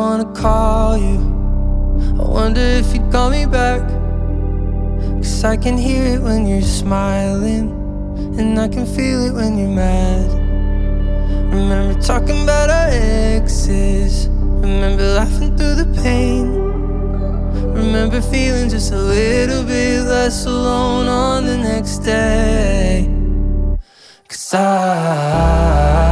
wanna call you. I wonder if you'd call me back, 'cause I can hear it when you're smiling, and I can feel it when you're mad. Remember talking about our exes, remember laughing through the pain, remember feeling just a little bit less alone on the next day. 'Cause